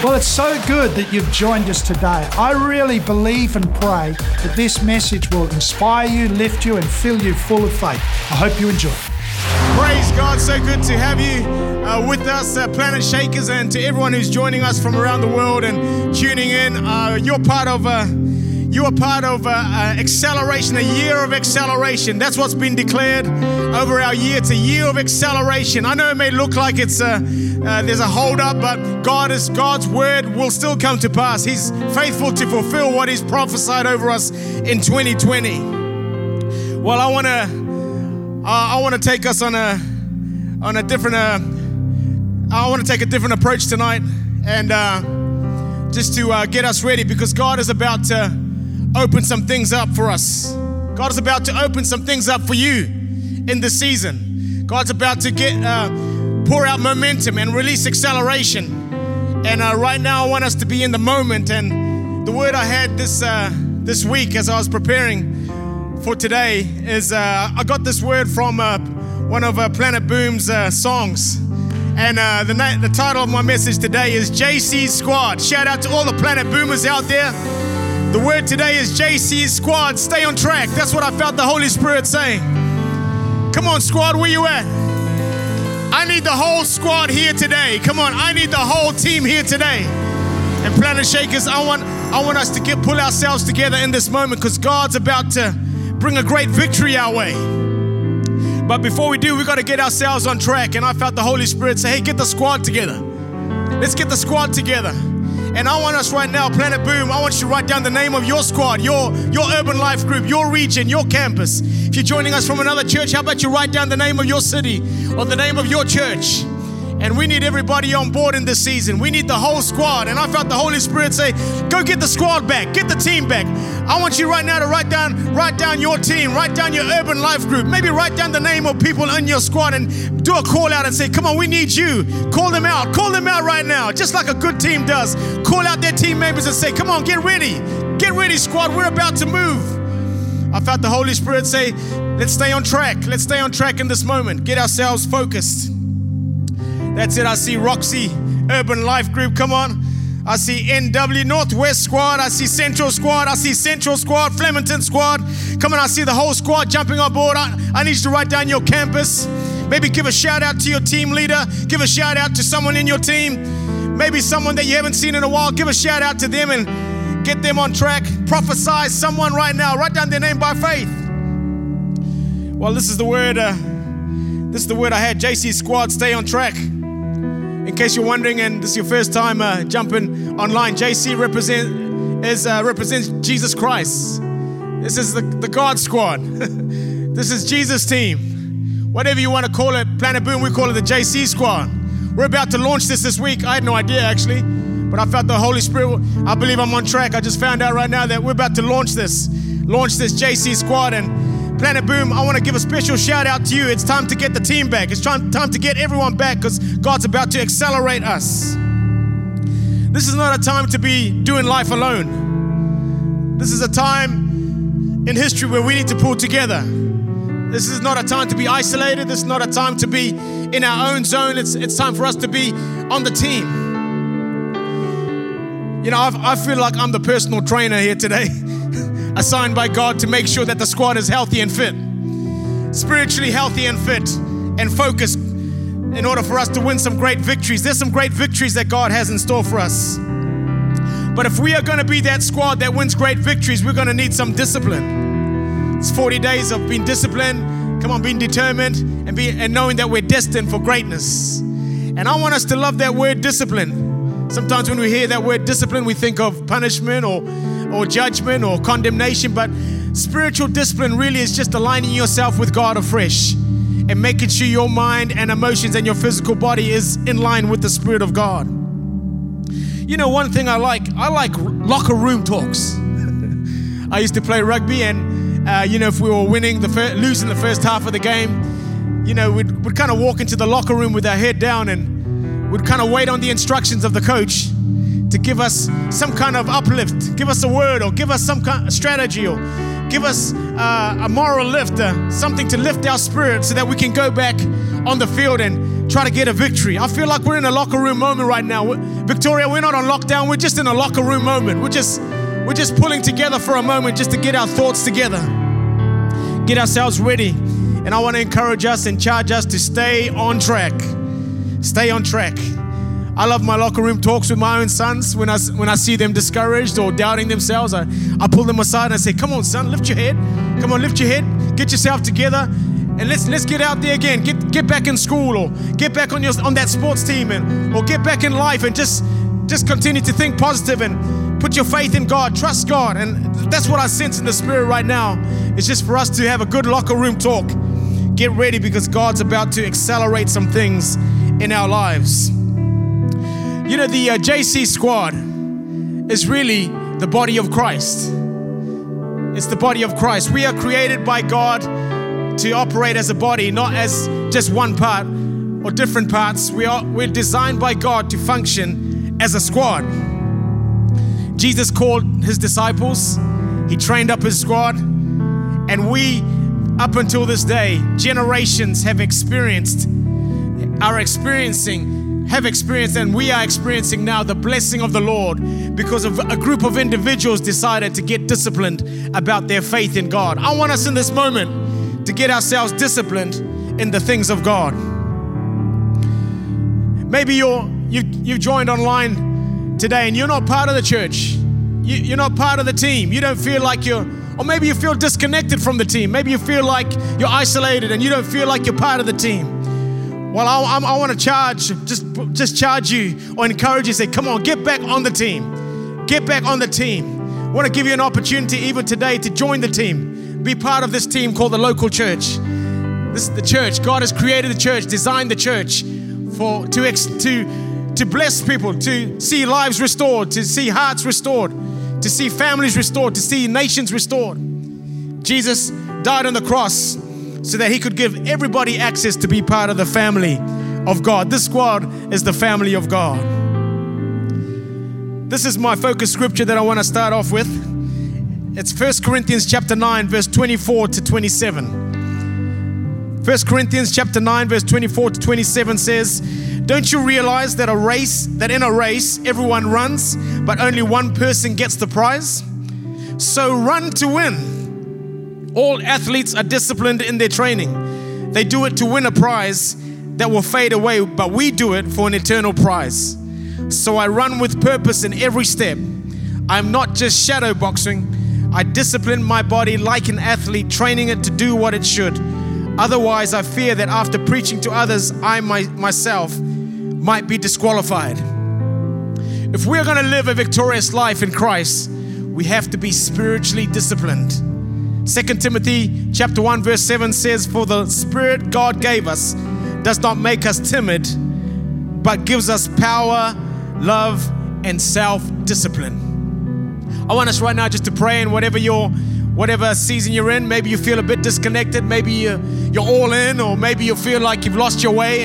Well, it's so good that you've joined us today. I really believe and pray that this message will inspire you, lift you, and fill you full of faith. I hope you enjoy. Praise God, so good to have you with us, Planet Shakers, and to everyone who's joining us from around the world and tuning in. You're part of acceleration, a year of acceleration. That's what's been declared over our year. It's a year of acceleration. I know it may look like it's there's a hold up, but God's word will still come to pass. He's faithful to fulfill what He's prophesied over us in 2020. Well, I want to take us on a different. I want to take a different approach tonight, and just to get us ready, because God is about to open some things up for us. God is about to open some things up for you in this season. God's about to pour out momentum and release acceleration. And right now, I want us to be in the moment. And the word I had this week as I was preparing for today is I got this word from one of Planet Boom's songs. And the title of my message today is JC's Squad. Shout out to all the Planet Boomers out there. The word today is JC's Squad. Stay on track. That's what I felt the Holy Spirit saying. Come on, squad, where you at? I need the whole squad here today. Come on, I need the whole team here today. And Planet Shakers, I want us to pull ourselves together in this moment, because God's about to bring a great victory our way. But before we do, we got to get ourselves on track. And I felt the Holy Spirit say, hey, get the squad together. Let's get the squad together. And I want us right now, Planet Boom, I want you to write down the name of your squad, your urban life group, your region, your campus. If you're joining us from another church, how about you write down the name of your city or the name of your church? And we need everybody on board in this season. We need the whole squad. And I felt the Holy Spirit say, go get the squad back, get the team back. I want you right now to write down your team, write down your urban life group. Maybe write down the name of people in your squad and do a call out and say, come on, we need you. Call them out right now, just like a good team does. Call out their team members and say, come on, get ready, squad, we're about to move. I felt the Holy Spirit say, let's stay on track in this moment, get ourselves focused. That's it. I see Roxy Urban Life Group. Come on. I see NW Northwest Squad. I see Central Squad. I see Central Squad, Flemington Squad. Come on. I see the whole squad jumping on board. I need you to write down your campus. Maybe give a shout out to your team leader. Give a shout out to someone in your team. Maybe someone that you haven't seen in a while. Give a shout out to them and get them on track. Prophesy someone right now. Write down their name by faith. Well, this is the word. This is the word I had. JC Squad, stay on track. In case you're wondering, and this is your first time jumping online, JC represents Jesus Christ. This is the God Squad. This is Jesus' team. Whatever you want to call it, Planet Boom, we call it the JC Squad. We're about to launch this week. I had no idea, actually, but I felt the Holy Spirit. I believe I'm on track. I just found out right now that we're about to launch this JC Squad. And Planet Boom, I want to give a special shout out to you. It's time to get the team back. It's time to get everyone back, because God's about to accelerate us. This is not a time to be doing life alone. This is a time in history where we need to pull together. This is not a time to be isolated. This is not a time to be in our own zone. It's time for us to be on the team. You know, I feel like I'm the personal trainer here today. Assigned by God to make sure that the squad is healthy and fit, spiritually healthy and fit and focused, in order for us to win some great victories. There's some great victories that God has in store for us. But if we are going to be that squad that wins great victories, we're going to need some discipline. It's 40 days of being disciplined, being determined, and knowing that we're destined for greatness. And I want us to love that word discipline. Sometimes when we hear that word discipline, we think of punishment or judgment or condemnation, but spiritual discipline really is just aligning yourself with God afresh and making sure your mind and emotions and your physical body is in line with the Spirit of God. You know, one thing I like locker room talks. I used to play rugby, and if we were losing the first half of the game, we'd kind of walk into the locker room with our head down, and we'd kind of wait on the instructions of the coach to give us some kind of uplift, give us a word, or give us some kind of strategy, or give us a moral lift, something to lift our spirit so that we can go back on the field and try to get a victory. I feel like we're in a locker room moment right now. Victoria, we're not on lockdown. We're just in a locker room moment. We're just pulling together for a moment just to get our thoughts together, get ourselves ready. And I want to encourage us and charge us to stay on track. Stay on track. I love my locker room talks with my own sons. When I see them discouraged or doubting themselves, I pull them aside and I say, come on, son, lift your head. Come on, lift your head. Get yourself together. And let's get out there again. Get back in school, or get back on that sports team, or get back in life, and just continue to think positive and put your faith in God. Trust God. And that's what I sense in the spirit right now. It's just for us to have a good locker room talk. Get ready, because God's about to accelerate some things in our lives. You know, the JC squad is really the body of Christ. It's the body of Christ. We are created by God to operate as a body, not as just one part or different parts. We're designed by God to function as a squad. Jesus called his disciples. He trained up his squad. And we, up until this day, generations have experienced, and we are experiencing now the blessing of the Lord because of a group of individuals decided to get disciplined about their faith in God. I want us in this moment to get ourselves disciplined in the things of God. Maybe you've joined online today and you're not part of the church. You're not part of the team. You don't feel like or maybe you feel disconnected from the team. Maybe you feel like you're isolated and you don't feel like you're part of the team. Well, I want to just charge you or encourage you, say, come on, get back on the team. Get back on the team. I want to give you an opportunity even today to join the team. Be part of this team called the local church. This is the church. God has created the church, designed the church to bless people, to see lives restored, to see hearts restored, to see families restored, to see nations restored. Jesus died on the cross so that he could give everybody access to be part of the family of God. This squad is the family of God. This is my focus scripture that I want to start off with. It's 1 Corinthians chapter 9, verse 24 to 27. 1 Corinthians chapter 9, verse 24 to 27 says, don't you realize that in a race everyone runs, but only one person gets the prize? So run to win. All athletes are disciplined in their training. They do it to win a prize that will fade away, but we do it for an eternal prize. So I run with purpose in every step. I'm not just shadow boxing. I discipline my body like an athlete, training it to do what it should. Otherwise, I fear that after preaching to others, I myself might be disqualified. If we're going to live a victorious life in Christ, we have to be spiritually disciplined. 2 Timothy chapter 1 verse 7 says, for the Spirit God gave us does not make us timid, but gives us power, love, and self-discipline. I want us right now just to pray, and whatever season you're in, maybe you feel a bit disconnected, maybe you're all in, or maybe you feel like you've lost your way,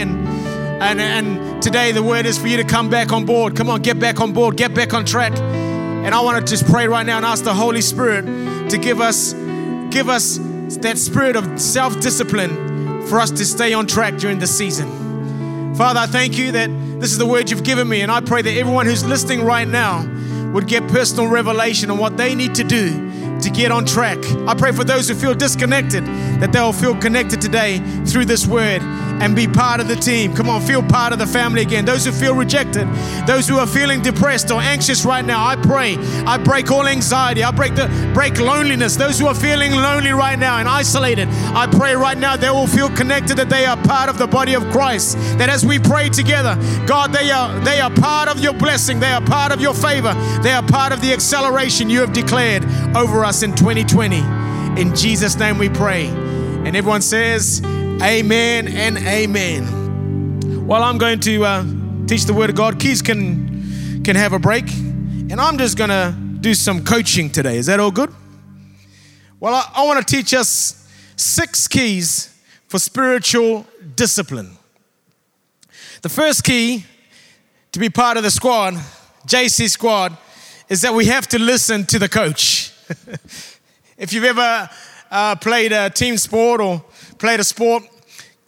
and today the word is for you to come back on board. Come on, get back on board, get back on track. And I want to just pray right now and ask the Holy Spirit to give us that spirit of self-discipline for us to stay on track during this season. Father, I thank you that this is the word you've given me, and I pray that everyone who's listening right now would get personal revelation on what they need to do to get on track. I pray for those who feel disconnected, that they'll feel connected today through this word and be part of the team. Come on, feel part of the family again. Those who feel rejected, those who are feeling depressed or anxious right now, I pray. I break all anxiety. I break loneliness. Those who are feeling lonely right now and isolated, I pray right now they will feel connected, that they are part of the body of Christ. That as we pray together, God, they are part of your blessing. They are part of your favor. They are part of the acceleration you have declared over us in 2020. In Jesus' name we pray. And everyone says, amen and amen. Well, I'm going to teach the word of God. Keys can have a break. And I'm just going to do some coaching today. Is that all good? Well, I want to teach us 6 keys for spiritual discipline. The first key to be part of the squad, JC squad, is that we have to listen to the coach. If you've ever played a team sport or played a sport,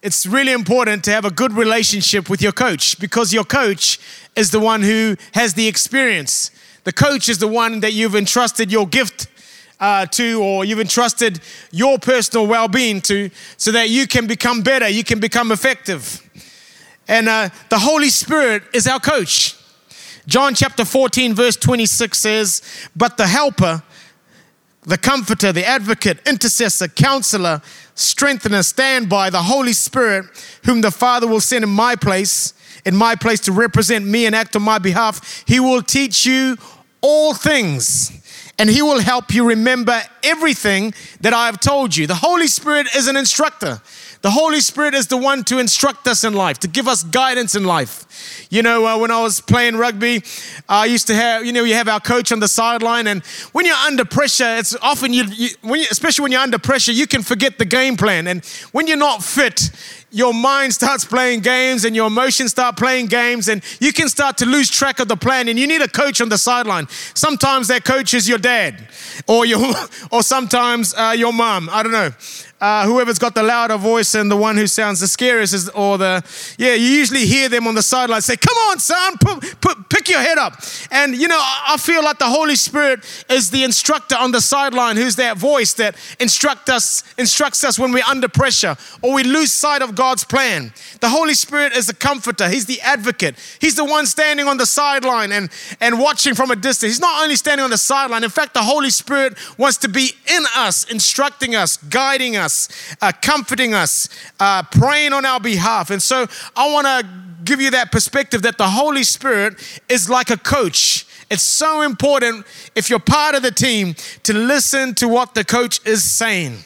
it's really important to have a good relationship with your coach, because your coach is the one who has the experience. The coach is the one that you've entrusted your gift to, or you've entrusted your personal well-being to, so that you can become better, you can become effective. And the Holy Spirit is our coach. John chapter 14 verse 26 says, but the helper, the comforter, the advocate, intercessor, counselor, strengthener, standby, the Holy Spirit, whom the Father will send in my place to represent me and act on my behalf, he will teach you all things, and he will help you remember everything that I have told you. The Holy Spirit is an instructor. The Holy Spirit is the one to instruct us in life, to give us guidance in life. You know, when I was playing rugby, I used to have, you have our coach on the sideline, and when you're under pressure, it's often, especially when you're under pressure, you can forget the game plan. And when you're not fit, your mind starts playing games and your emotions start playing games, and you can start to lose track of the plan, and you need a coach on the sideline. Sometimes that coach is your dad or sometimes your mom. I don't know. Whoever's got the louder voice and the one who sounds the scariest you usually hear them on the sideline say, come on, son, pick your head up. And, I feel like the Holy Spirit is the instructor on the sideline, who's that voice that instructs us when we're under pressure or we lose sight of God's plan. The Holy Spirit is the comforter. He's the advocate. He's the one standing on the sideline and watching from a distance. He's not only standing on the sideline. In fact, the Holy Spirit wants to be in us, instructing us, guiding us, comforting us, praying on our behalf. And so I want to give you that perspective that the Holy Spirit is like a coach. It's so important, if you're part of the team, to listen to what the coach is saying.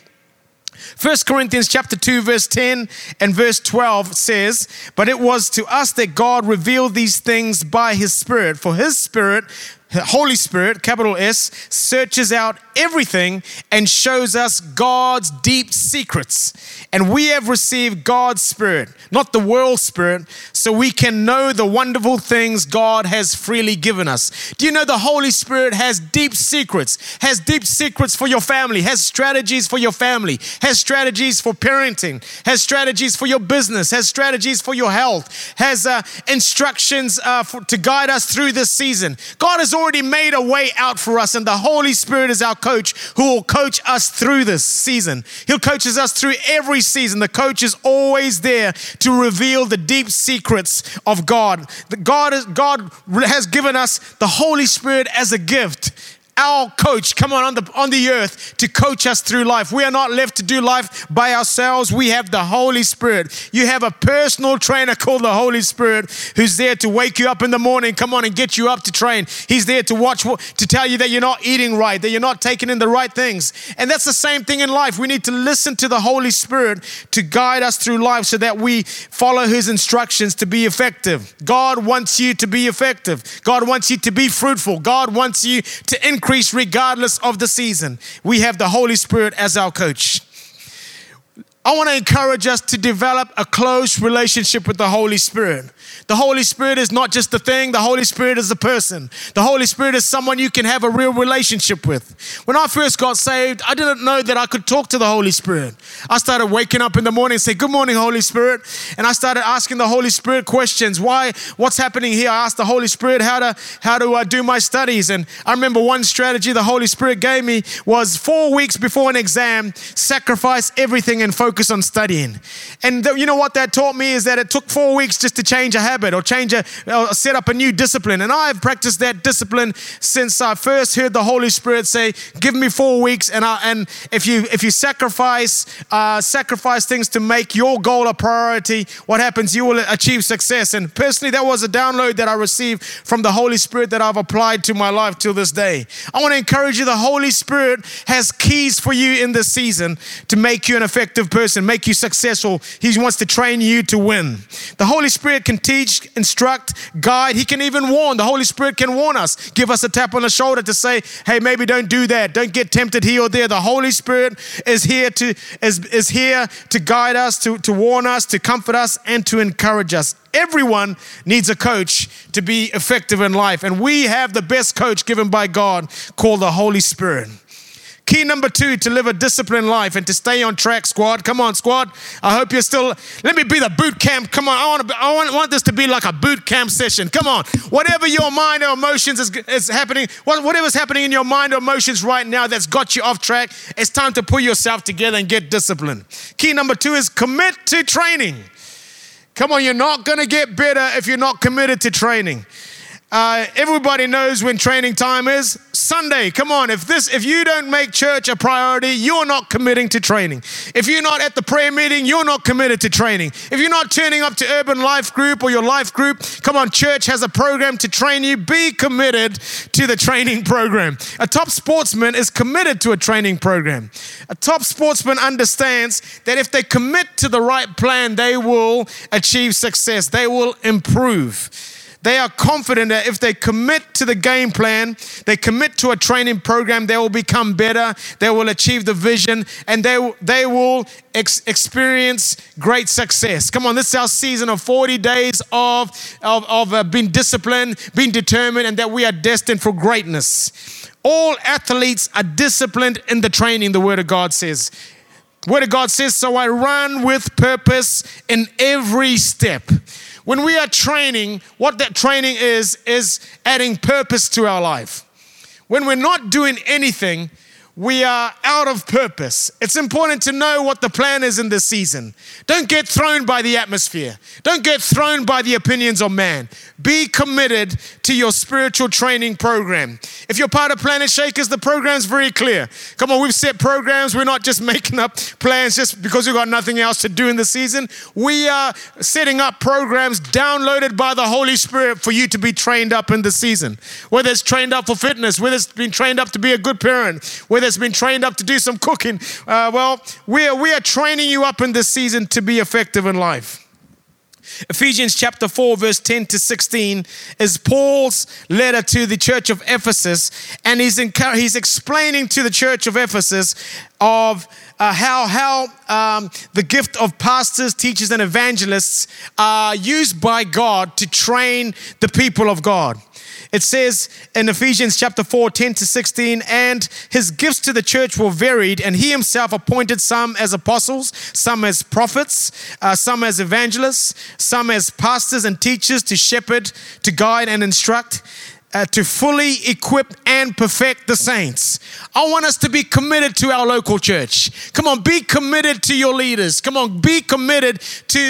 1 Corinthians chapter 2 verse 10 and verse 12 says, but it was to us that God revealed these things by his Spirit. For his Spirit, Holy Spirit, capital S, searches out everything and shows us God's deep secrets. And we have received God's Spirit, not the world's spirit, so we can know the wonderful things God has freely given us. Do you know the Holy Spirit has deep secrets for your family, has strategies for your family, has strategies for parenting, has strategies for your business, has strategies for your health, has instructions to guide us through this season. God has already made a way out for us, and the Holy Spirit is our coach who will coach us through this season. He'll coach us through every season. The coach is always there to reveal the deep secrets of God. God has given us the Holy Spirit as a gift. Our coach, come on the earth to coach us through life. We are not left to do life by ourselves. We have the Holy Spirit. You have a personal trainer called the Holy Spirit who's there to wake you up in the morning, come on, and get you up to train. He's there to watch, to tell you that you're not eating right, that you're not taking in the right things. And that's the same thing in life. We need to listen to the Holy Spirit to guide us through life so that we follow his instructions to be effective. God wants you to be effective. God wants you to be fruitful. God wants you to increase regardless of the season. We have the Holy Spirit as our coach. I want to encourage us to develop a close relationship with the Holy Spirit. The Holy Spirit is not just a thing. The Holy Spirit is a person. The Holy Spirit is someone you can have a real relationship with. When I first got saved, I didn't know that I could talk to the Holy Spirit. I started waking up in the morning and say, good morning, Holy Spirit. And I started asking the Holy Spirit questions. What's happening here? I asked the Holy Spirit how do I do my studies? And I remember one strategy the Holy Spirit gave me was 4 weeks before an exam, sacrifice everything and focus on studying. And you know what that taught me is that it took 4 weeks just to change a habit or set up a new discipline. And I've practiced that discipline since I first heard the Holy Spirit say, give me 4 weeks. And if you sacrifice things to make your goal a priority, what happens? You will achieve success. And personally, that was a download that I received from the Holy Spirit that I've applied to my life till this day. I want to encourage you, the Holy Spirit has keys for you in this season to make you an effective person, make you successful. He wants to train you to win. The Holy Spirit can teach, instruct, guide. He can even warn. The Holy Spirit can warn us, give us a tap on the shoulder to say, hey, maybe don't do that. Don't get tempted here or there. The Holy Spirit is here to guide us, to warn us, to comfort us, and to encourage us. Everyone needs a coach to be effective in life. And we have the best coach given by God called the Holy Spirit. Key number 2 to live a disciplined life and to stay on track, squad. Come on, squad. I hope you're still, let me be the boot camp. Come on, I want this to be like a boot camp session. Come on. Whatever your mind or emotions is happening, whatever's happening in your mind or emotions right now that's got you off track, it's time to pull yourself together and get disciplined. Key number 2 is commit to training. Come on, you're not going to get better if you're not committed to training. Everybody knows when training time is Sunday. Come on, if you don't make church a priority, you're not committing to training. If you're not at the prayer meeting, you're not committed to training. If you're not turning up to Urban Life Group or your life group, come on, church has a program to train you. Be committed to the training program. A top sportsman is committed to a training program. A top sportsman understands that if they commit to the right plan, they will achieve success. They will improve. They are confident that if they commit to the game plan, they commit to a training program, they will become better, they will achieve the vision, and they will experience great success. Come on, this is our season of 40 days of being disciplined, being determined, and that we are destined for greatness. All athletes are disciplined in the training, the Word of God says. The Word of God says, so I run with purpose in every step. When we are training, what that training is adding purpose to our life. When we're not doing anything, we are out of purpose. It's important to know what the plan is in this season. Don't get thrown by the atmosphere. Don't get thrown by the opinions of man. Be committed to your spiritual training program. If you're part of Planet Shakers, the program's very clear. Come on, we've set programs. We're not just making up plans just because we've got nothing else to do in the season. We are setting up programs downloaded by the Holy Spirit for you to be trained up in the season. Whether it's trained up for fitness, whether it's been trained up to be a good parent, whether it's been trained up to do some cooking. We are training you up in this season to be effective in life. Ephesians chapter 4, verse 10 to 16 is Paul's letter to the church of Ephesus, and he's explaining to the church of Ephesus of how the gift of pastors, teachers, and evangelists are used by God to train the people of God. It says in Ephesians chapter 4, 10 to 16, and his gifts to the church were varied, and he himself appointed some as apostles, some as prophets, some as evangelists, some as pastors and teachers to shepherd, to guide and instruct, to fully equip and perfect the saints. I want us to be committed to our local church. Come on, be committed to your leaders. Come on, be committed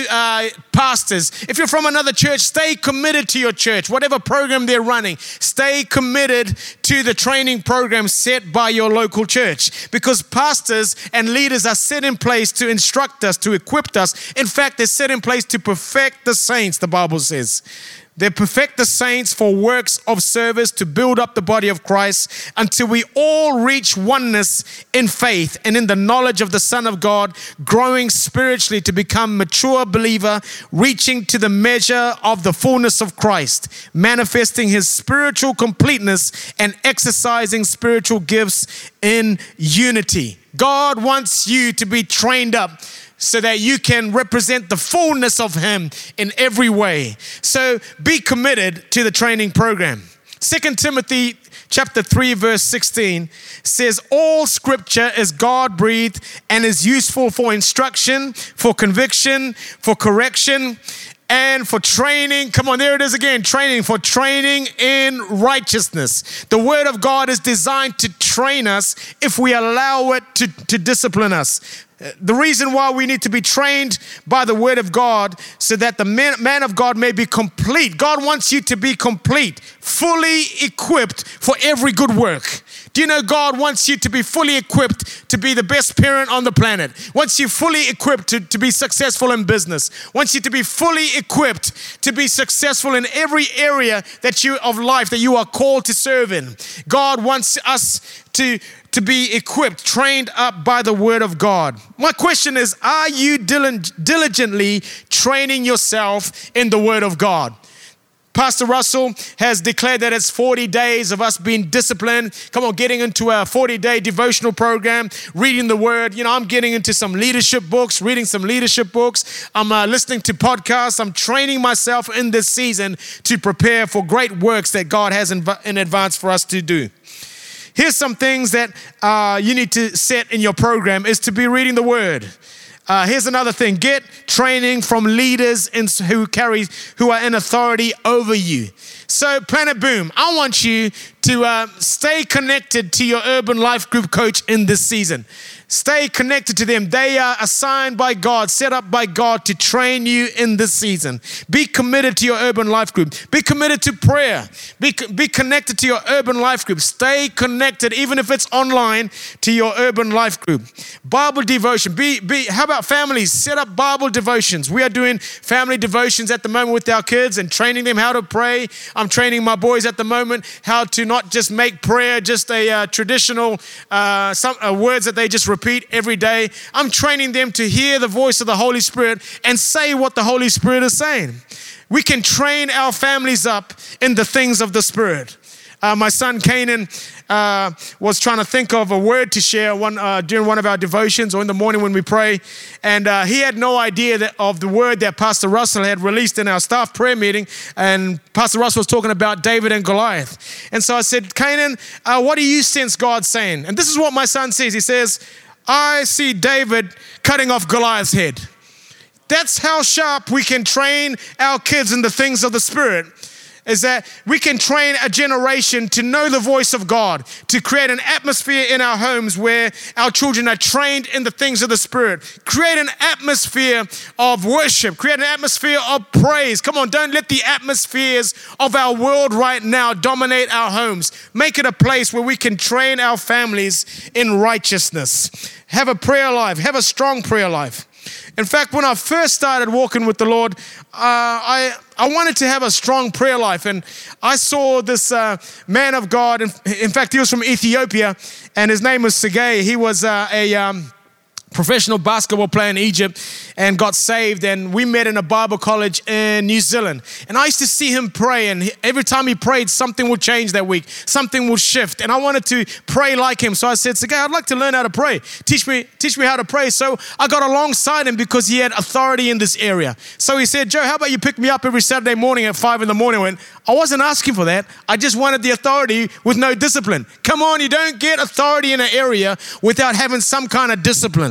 to pastors. If you're from another church, stay committed to your church. Whatever program they're running, stay committed to the training program set by your local church. Because pastors and leaders are set in place to instruct us, to equip us. In fact, they're set in place to perfect the saints, the Bible says. They perfect the saints for works of service to build up the body of Christ until we all reach oneness in faith and in the knowledge of the Son of God, growing spiritually to become mature believer, reaching to the measure of the fullness of Christ, manifesting his spiritual completeness and exercising spiritual gifts in unity. God wants you to be trained up so that you can represent the fullness of him in every way. So be committed to the training program. 2 Timothy chapter 3, verse 16 says, all scripture is God-breathed and is useful for instruction, for conviction, for correction, and for training. Come on, there it is again, training, for training in righteousness. The word of God is designed to train us if we allow it to discipline us. The reason why we need to be trained by the word of God so that the man of God may be complete. God wants you to be complete, fully equipped for every good work. Do you know God wants you to be fully equipped to be the best parent on the planet? Wants you fully equipped to be successful in business. Wants you to be fully equipped to be successful in every area of life that you are called to serve in. God wants us to be equipped, trained up by the word of God. My question is, are you diligently training yourself in the word of God? Pastor Russell has declared that it's 40 days of us being disciplined. Come on, getting into a 40-day devotional program, reading the word. You know, I'm getting into some leadership books, reading some leadership books. I'm listening to podcasts. I'm training myself in this season to prepare for great works that God has in advance for us to do. Here's some things that you need to set in your program is to be reading the Word. Here's another thing. Get training from leaders who are in authority over you. So Planet Boom, I want you to stay connected to your Urban Life Group coach in this season. Stay connected to them. They are assigned by God, set up by God to train you in this season. Be committed to your Urban Life Group. Be committed to prayer. Be connected to your Urban Life Group. Stay connected, even if it's online, to your Urban Life Group. Bible devotion. How about families? Set up Bible devotions. We are doing family devotions at the moment with our kids and training them how to pray. I'm training my boys at the moment how to not just make prayer just a traditional words that they just repeat every day. I'm training them to hear the voice of the Holy Spirit and say what the Holy Spirit is saying. We can train our families up in the things of the Spirit. My son Canaan was trying to think of a word to share during one of our devotions or in the morning when we pray. And he had no idea of the word that Pastor Russell had released in our staff prayer meeting. And Pastor Russell was talking about David and Goliath. And so I said, Canaan, what do you sense God saying? And this is what my son says. He says, I see David cutting off Goliath's head. That's how sharp we can train our kids in the things of the Spirit. Is that we can train a generation to know the voice of God, to create an atmosphere in our homes where our children are trained in the things of the Spirit. Create an atmosphere of worship. Create an atmosphere of praise. Come on, don't let the atmospheres of our world right now dominate our homes. Make it a place where we can train our families in righteousness. Have a prayer life. Have a strong prayer life. In fact, when I first started walking with the Lord, I wanted to have a strong prayer life. And I saw this man of God. In fact, he was from Ethiopia, and his name was Sergei. He was a professional basketball player in Egypt and got saved, and we met in a Bible college in New Zealand. And I used to see him pray, and every time he prayed, something would change that week. Something would shift, and I wanted to pray like him. So I said, Sergei, I'd like to learn how to pray. Teach me how to pray. So I got alongside him because he had authority in this area. So he said, Joe, how about you pick me up every Saturday morning at 5 in the morning? I went, I wasn't asking for that. I just wanted the authority with no discipline. Come on, you don't get authority in an area without having some kind of discipline.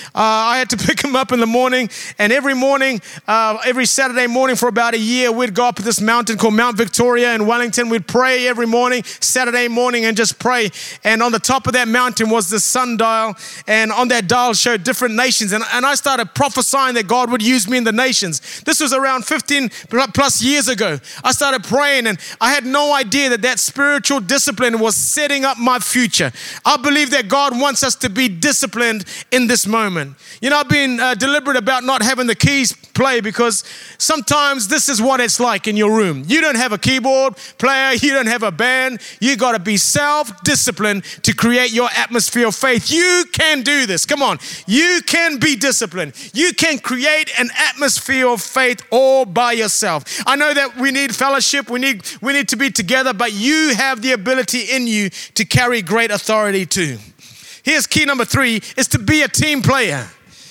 I had to pick him up in the morning, and every morning, every Saturday morning for about a year, we'd go up this mountain called Mount Victoria in Wellington. We'd pray every morning, Saturday morning, and just pray. And on the top of that mountain was the sundial, and on that dial showed different nations. And I started prophesying that God would use me in the nations. This was around 15 plus years ago. I started praying, and I had no idea that spiritual discipline was setting up my future. I believe that God wants us to be disciplined in this moment. You know, I've been deliberate about not having the keys play because sometimes this is what it's like in your room. You don't have a keyboard player. You don't have a band. You got to be self-disciplined to create your atmosphere of faith. You can do this. Come on. You can be disciplined. You can create an atmosphere of faith all by yourself. I know that we need fellowship. We need to be together, but you have the ability in you to carry great authority too. Here's key number 3 is to be a team player.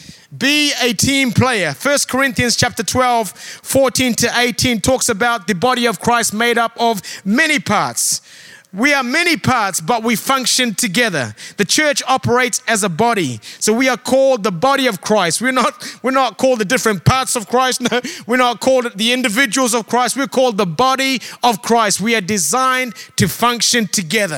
Be a team player. 1 Corinthians chapter 12, 14 to 18 talks about the body of Christ made up of many parts. We are many parts, but we function together. The church operates as a body. So we are called the body of Christ. We're not called the different parts of Christ. No, we're not called the individuals of Christ. We're called the body of Christ. We are designed to function together.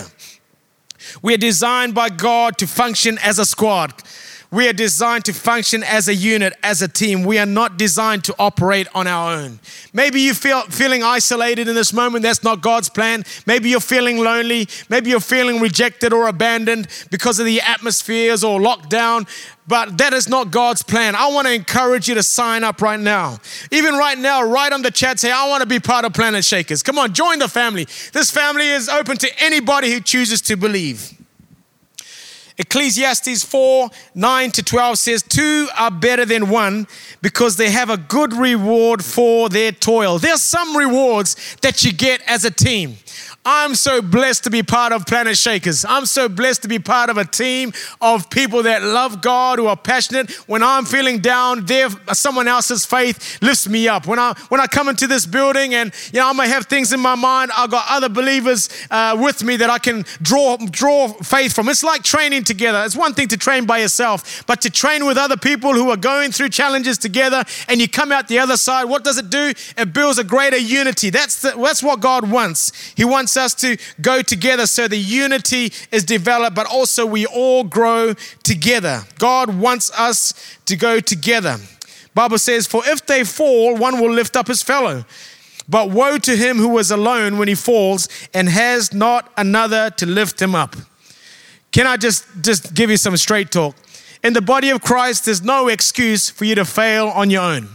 We are designed by God to function as a squad. We are designed to function as a unit, as a team. We are not designed to operate on our own. Maybe you're feeling isolated in this moment. That's not God's plan. Maybe you're feeling lonely. Maybe you're feeling rejected or abandoned because of the atmospheres or lockdown. But that is not God's plan. I want to encourage you to sign up right now. Even right now, write on the chat, say, I want to be part of Planet Shakers. Come on, join the family. This family is open to anybody who chooses to believe. Ecclesiastes 4, 9 to 12 says, 2 are better than 1 because they have a good reward for their toil. There's some rewards that you get as a team. I'm so blessed to be part of Planet Shakers. I'm so blessed to be part of a team of people that love God, who are passionate. When I'm feeling down, someone else's faith lifts me up. When I come into this building and I may have things in my mind, I've got other believers with me that I can draw faith from. It's like training together. It's one thing to train by yourself, but to train with other people who are going through challenges together, and you come out the other side, what does it do? It builds a greater unity. That's what God wants. He wants us to go together so the unity is developed, but also we all grow together. God wants us to go together. Bible says, for if they fall, one will lift up his fellow. But woe to him who is alone when he falls and has not another to lift him up. Can I just give you some straight talk? In the body of Christ, there's no excuse for you to fail on your own.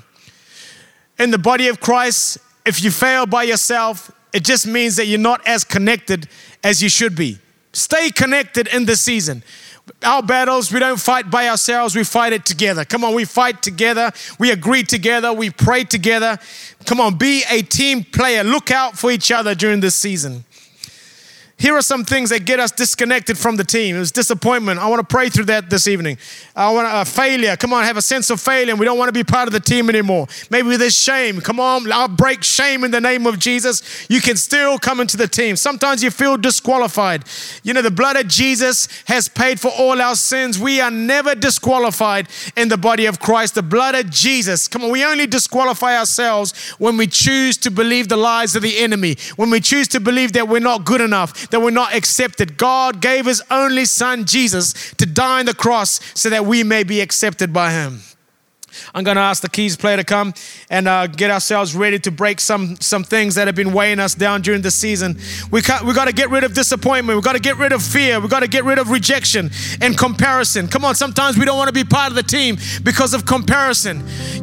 In the body of Christ, if you fail by yourself, it just means that you're not as connected as you should be. Stay connected in this season. Our battles, we don't fight by ourselves, we fight it together. Come on, we fight together, we agree together, we pray together. Come on, be a team player. Look out for each other during this season. Here are some things that get us disconnected from the team. It was disappointment. I want to pray through that this evening. I want failure. Come on, have a sense of failure, and we don't want to be part of the team anymore. Maybe there's shame. Come on, I'll break shame in the name of Jesus. You can still come into the team. Sometimes you feel disqualified. The blood of Jesus has paid for all our sins. We are never disqualified in the body of Christ. The blood of Jesus. Come on, we only disqualify ourselves when we choose to believe the lies of the enemy, when we choose to believe that we're not good enough, that we're not accepted. God gave his only son, Jesus, to die on the cross so that we may be accepted by him. I'm going to ask the keys player to come and get ourselves ready to break some things that have been weighing us down during the season. We've got to get rid of disappointment. We've got to get rid of fear. We've got to get rid of rejection and comparison. Come on, sometimes we don't want to be part of the team because of comparison.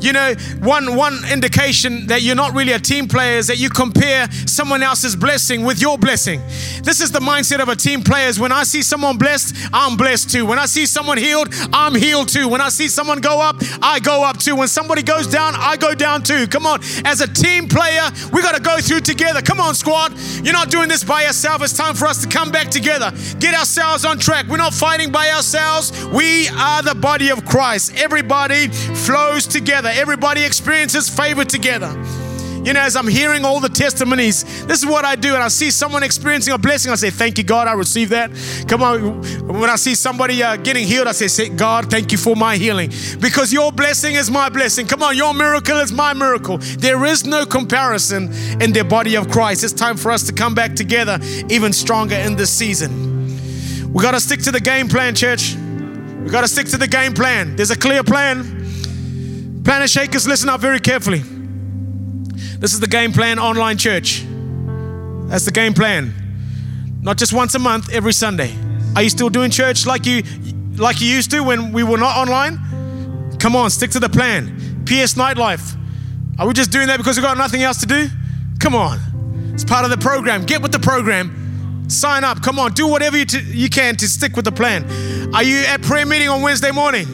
One indication that you're not really a team player is that you compare someone else's blessing with your blessing. This is the mindset of a team player. Is when I see someone blessed, I'm blessed too. When I see someone healed, I'm healed too. When I see someone go up, I go up too. When somebody goes down, I go down too. Come on, as a team player, we got to go through together. Come on, squad. You're not doing this by yourself. It's time for us to come back together. Get ourselves on track. We're not fighting by ourselves. We are the body of Christ. Everybody flows together. Everybody experiences favor together. As I'm hearing all the testimonies, this is what I do. And I see someone experiencing a blessing, I say, thank you, God, I receive that. Come on. When I see somebody getting healed, I say, God, thank you for my healing. Because your blessing is my blessing. Come on, your miracle is my miracle. There is no comparison in the body of Christ. It's time for us to come back together even stronger in this season. We got to stick to the game plan, church. We got to stick to the game plan. There's a clear plan. Planet Shakers, listen up very carefully. This is the game plan online church. That's the game plan. Not just once a month, every Sunday. Are you still doing church like you used to when we were not online? Come on, stick to the plan. PS Nightlife. Are we just doing that because we've got nothing else to do? Come on. It's part of the program. Get with the program. Sign up. Come on, do whatever you can to stick with the plan. Are you at prayer meeting on Wednesday morning?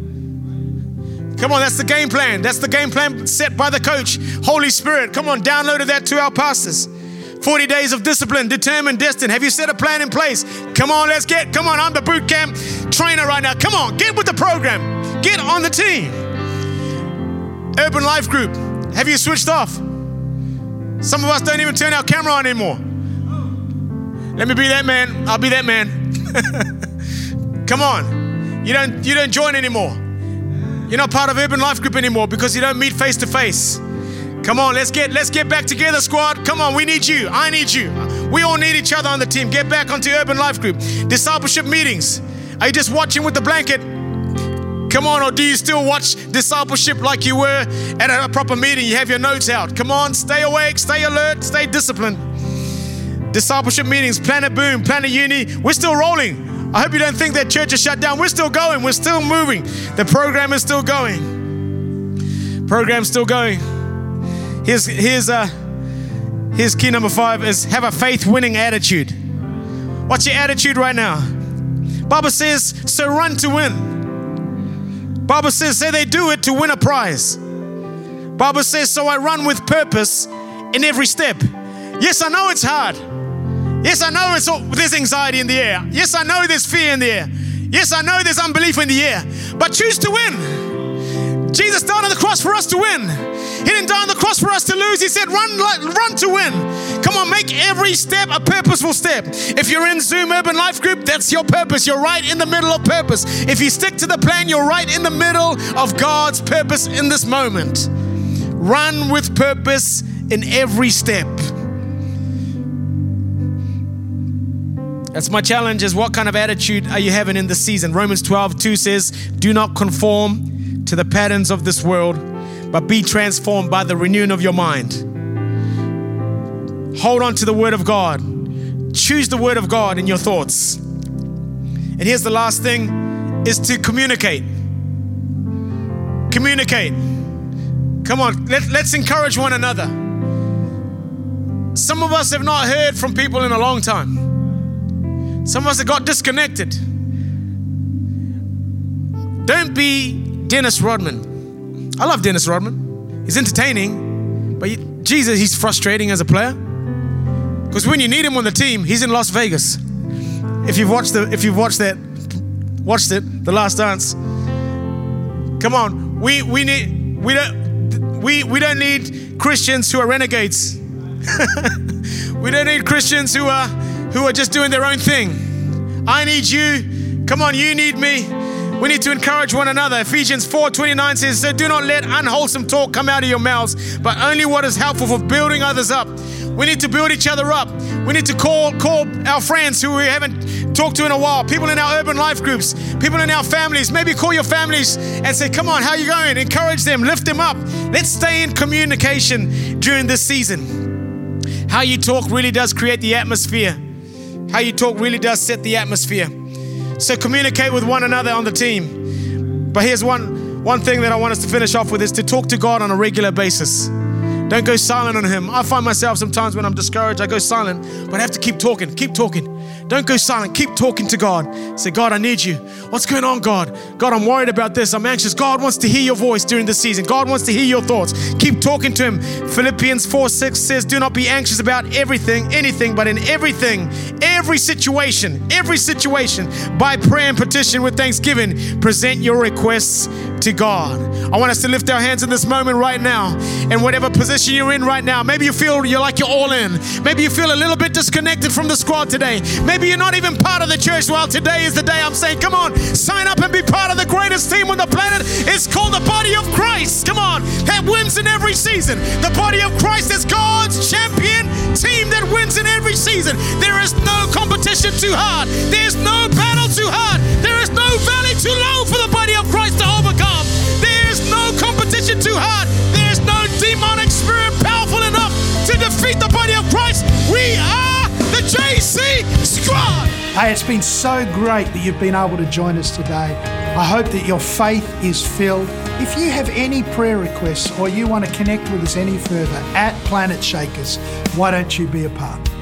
Come on, that's the game plan. That's the game plan set by the coach. Holy Spirit, come on, downloaded that to our pastors. 40 days of discipline, determined, destined. Have you set a plan in place? Come on, come on, I'm the boot camp trainer right now. Come on, get with the program. Get on the team. Urban Life Group, have you switched off? Some of us don't even turn our camera on anymore. Let me be that man. I'll be that man. Come on, you don't join anymore. You're not part of Urban Life Group anymore because you don't meet face to face. Come on, let's get back together, squad. Come on, we need you. I need you. We all need each other on the team. Get back onto Urban Life Group. Discipleship meetings. Are you just watching with the blanket? Come on, or do you still watch discipleship like you were at a proper meeting? You have your notes out. Come on, stay awake, stay alert, stay disciplined. Discipleship meetings, Planet Boom, Planet Uni. We're still rolling. I hope you don't think that church is shut down. We're still going. We're still moving. The program is still going. Program's still going. Here's key number 5 is have a faith-winning attitude. What's your attitude right now? Bible says, so run to win. Bible says, say they do it to win a prize. Bible says, so I run with purpose in every step. Yes, I know it's hard. Yes, I know there's anxiety in the air. Yes, I know there's fear in the air. Yes, I know there's unbelief in the air. But choose to win. Jesus died on the cross for us to win. He didn't die on the cross for us to lose. He said, run to win. Come on, make every step a purposeful step. If you're in Zoom Urban Life Group, that's your purpose. You're right in the middle of purpose. If you stick to the plan, you're right in the middle of God's purpose in this moment. Run with purpose in every step. That's my challenge, is what kind of attitude are you having in this season? Romans 12:2 says, do not conform to the patterns of this world, but be transformed by the renewing of your mind. Hold on to the Word of God. Choose the Word of God in your thoughts. And here's the last thing, is to communicate. Communicate. Come on, let's encourage one another. Some of us have not heard from people in a long time. Some of us have got disconnected. Don't be Dennis Rodman. I love Dennis Rodman. He's entertaining, but he's frustrating as a player. Because when you need him on the team, he's in Las Vegas. If you've watched it, The Last Dance. Come on, we don't need Christians who are renegades. We don't need Christians who are just doing their own thing. I need you. Come on, you need me. We need to encourage one another. Ephesians 4:29 says, so do not let unwholesome talk come out of your mouths, but only what is helpful for building others up. We need to build each other up. We need to call our friends who we haven't talked to in a while, people in our urban life groups, people in our families. Maybe call your families and say, come on, how are you going? Encourage them, lift them up. Let's stay in communication during this season. How you talk really does create the atmosphere. How you talk really does set the atmosphere. So communicate with one another on the team. But here's one thing that I want us to finish off with, is to talk to God on a regular basis. Don't go silent on Him. I find myself sometimes when I'm discouraged, I go silent, but I have to keep talking. Don't go silent. Keep talking to God. Say, God, I need you. What's going on, God? God, I'm worried about this. I'm anxious. God wants to hear your voice during this season. God wants to hear your thoughts. Keep talking to Him. Philippians 4:6 says, do not be anxious about anything, but in everything, every situation, by prayer and petition with thanksgiving, present your requests to God. I want us to lift our hands in this moment right now. In whatever position you're in right now, maybe you feel you're all in. Maybe you feel a little bit disconnected from the squad today. Maybe you're not even part of the church. Well, today is the day I'm saying, come on, sign up and be part of the greatest team on the planet. It's called the body of Christ. Come on, that wins in every season. The body of Christ is God's champion team that wins in every season. There is no competition too hard. There's no battle too hard. There is no valley too low for the body of Christ to overcome. There's no competition too hard. There's no demonic spirit powerful enough to defeat the body of Christ. We are the JC Squad. Hey, it's been so great that you've been able to join us today. I hope that your faith is filled. If you have any prayer requests or you want to connect with us any further, at Planet Shakers, why don't you be a part?